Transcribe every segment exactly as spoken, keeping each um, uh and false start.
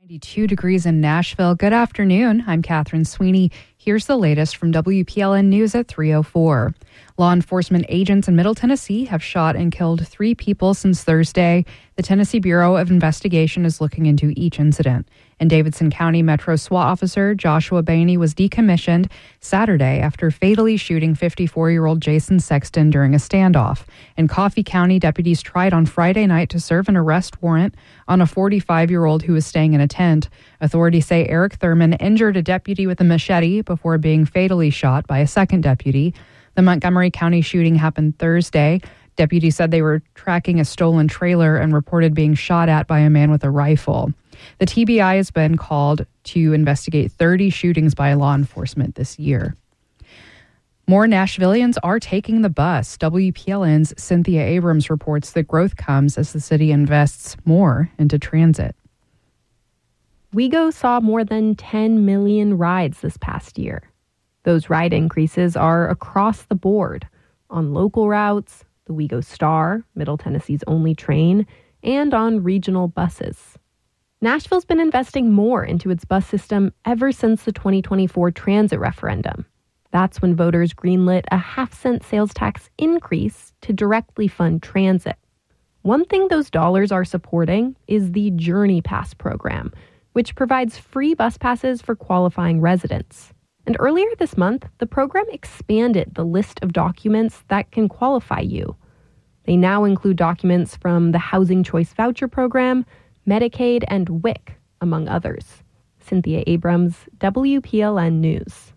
ninety-two degrees in Nashville. Good afternoon. I'm Catherine Sweeney. Here's the latest from W P L N News at three oh four. Law enforcement agents in Middle Tennessee have shot and killed three people since Thursday. The Tennessee Bureau of Investigation is looking into each incident. And Davidson County Metro SWAT officer Joshua Bainey was decommissioned Saturday after fatally shooting fifty-four-year-old Jason Sexton during a standoff. In Coffee County, deputies tried on Friday night to serve an arrest warrant on a forty-five-year-old who was staying in a tent. Authorities say Eric Thurman injured a deputy with a machete before being fatally shot by a second deputy. The Montgomery County shooting happened Thursday. Deputies said they were tracking a stolen trailer and reported being shot at by a man with a rifle. The T B I has been called to investigate thirty shootings by law enforcement this year. More Nashvillians are taking the bus. W P L N's Cynthia Abrams reports that growth comes as the city invests more into transit. WeGo saw more than ten million rides this past year. Those ride increases are across the board on local routes, the WeGo Star, Middle Tennessee's only train, and on regional buses. Nashville's been investing more into its bus system ever since the twenty twenty-four transit referendum. That's when voters greenlit a half-cent sales tax increase to directly fund transit. One thing those dollars are supporting is the Journey Pass program, which provides free bus passes for qualifying residents. And earlier this month, the program expanded the list of documents that can qualify you. They now include documents from the Housing Choice Voucher Program, Medicaid, and W I C, among others. Cynthia Abrams, W P L N News.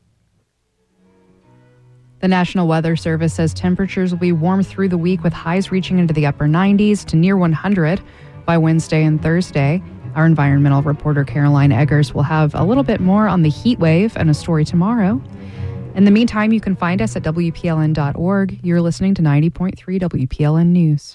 The National Weather Service says temperatures will be warm through the week with highs reaching into the upper nineties to near one hundred by Wednesday and Thursday. Our environmental reporter Caroline Eggers will have a little bit more on the heat wave and a story tomorrow. In the meantime, you can find us at W P L N dot org. You're listening to ninety point three W P L N News.